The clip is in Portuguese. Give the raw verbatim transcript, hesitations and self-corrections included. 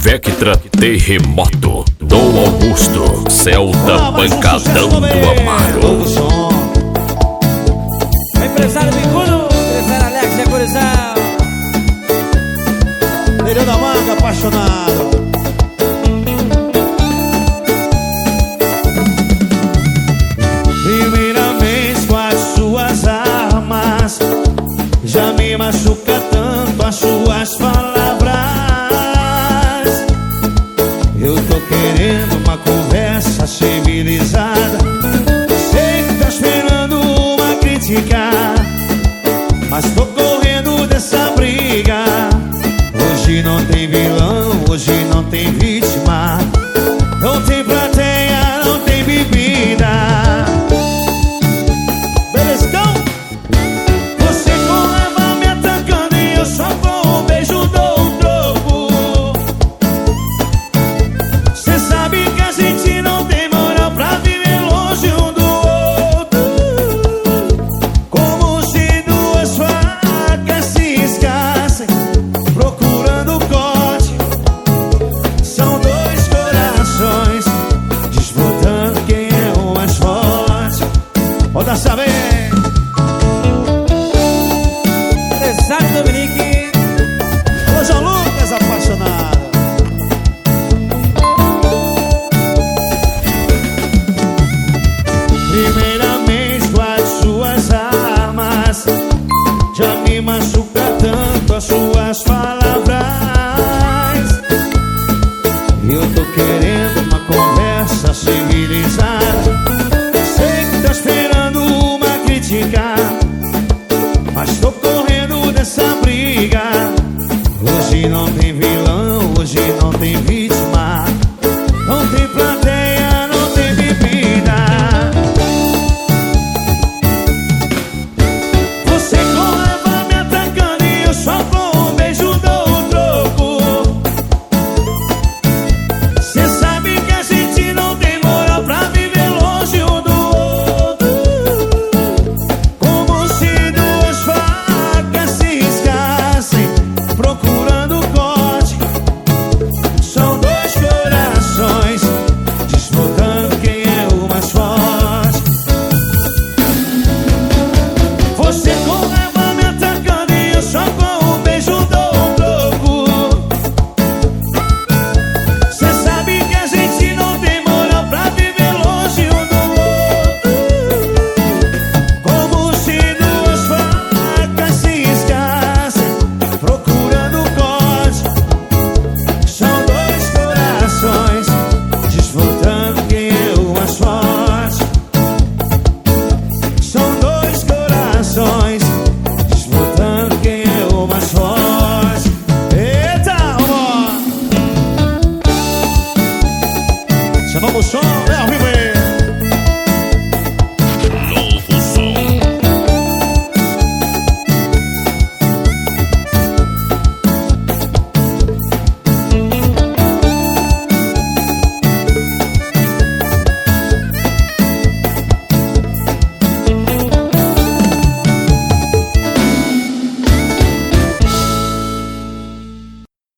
Vectra Terremoto, Dom Augusto, Celta Pancadão do Amaro. Empresário Bicudo, empresário Alex Recurizal, Neirão da Manga, apaixonado. Primeira vez com as suas armas, já me machuca tanto as suas palavras. Eu tô querendo uma conversa civilizada. Sei que tá esperando uma crítica, mas tô correndo dessa briga. Hoje não tem vilão, hoje não tem vilão.